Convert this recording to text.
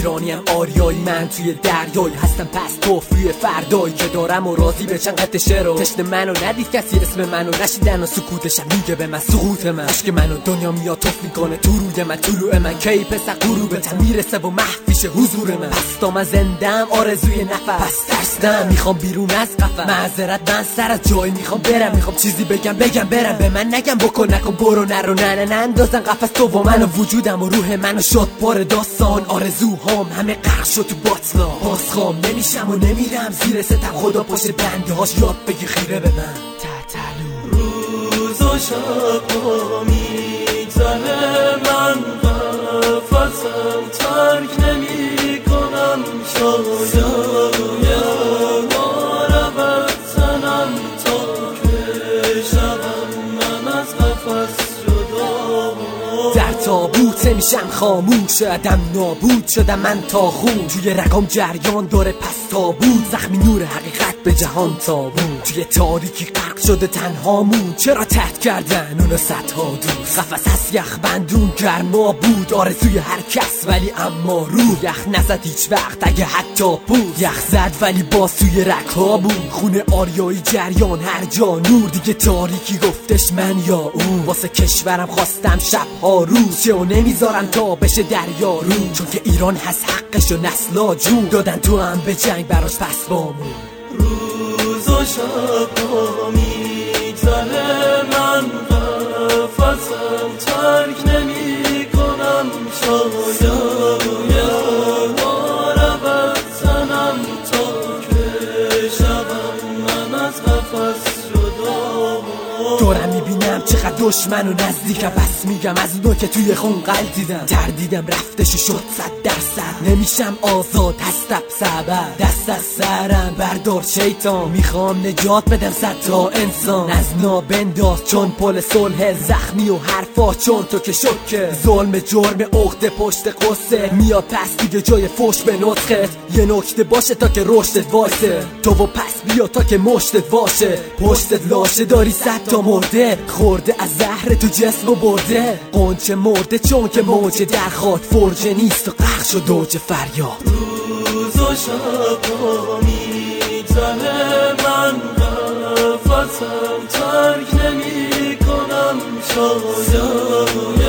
ایرانیم آریایی، من توی دریایی هستم، پس توفی فردایی که دارم و راضی به چند قطع شعر و تشت منو ندید کسی اسم منو نشیدن و سکوتشم میگه به من سقوط من، عشق منو دنیا میاد توف میکنه تو روی من، طلوع من کی پس غروبتم میرسه و محفیش حضور من، پس تا من زندم آرزوی نفر، پس ترسدم میخوام بیرون از قفس، معذرت من سر از جایی میخوام برم، میخوام چیزی بگم برم، به من نگم بکن نکن برو نرو نه اندازن قفس تو و من و وجودم و روح منو شد بار داستان، آرزوهام همه غرق شد تو باطلا، بازخوام نمیشم و نمیرم زیر ستم، خدا پشت بنده هاش یاد بگی خیره به من. تتلو روز و شبا میگذره من قفسم ترک نمی کنم، شاید بار بزنم تا که شبم من از قفس جدا، در تابوت میشم خاموش، عدم نابود شدم من تا خون، توی رگام جریان داره پس تابوت، زخمی نور حقیقت به جهان تابون، توی تاریکی غرق شده تنهامون، چرا تحت کردن اونو صدها دوست، قفس هست یخ بندون گرما بود، آرزوی هر کس ولی اما روح، یخ نزد هیچ وقت اگه حتی بود، یخ زد ولی باز توی رگ‌ها بود، خونه آریایی جریان هر جا نور، دیگه تاریکی گفتش من یا اون، واسه کشورم خواستم شبها روز چه و نمیذارم تا بشه دریا رو، چون که ایران هست حقش و نسلا جون دادن تو هم به جنگ براش پس بامون. روز و شبا میگذره من قفسم ترک نمی کنم، شاید بار بزنم تا که شبم من از قفس جدا، دورم میبینم چقدر دشمن و نزدیکم، پس میگم از اونو که توی خون قلتیدم، تردیدم رفتش شد 100%، نمیشم آزاد هستم سبب، دست از سرم بردار شیطان، میخوام نجات بدم 100 تا انسان، از نابنداز چون پل صلح، زخمی و حرفا چون تو که شکه، ظلم جرم عقده پشت قصه میاد، پس دیگه جای فوش به نطخت، یه نکته باشه تا که رشدت واسه تو و پس بیا تا که مشتت واشه، پشتت لاشه داری 100 تا مرده، خورده از زهر تو جسم و برده، قنچه مرده چون که موجه در خاک فرجه نیست و غرق شد دوج فریاد. روز و شبا میگذره من قفسم ترک نمی کنم، شاید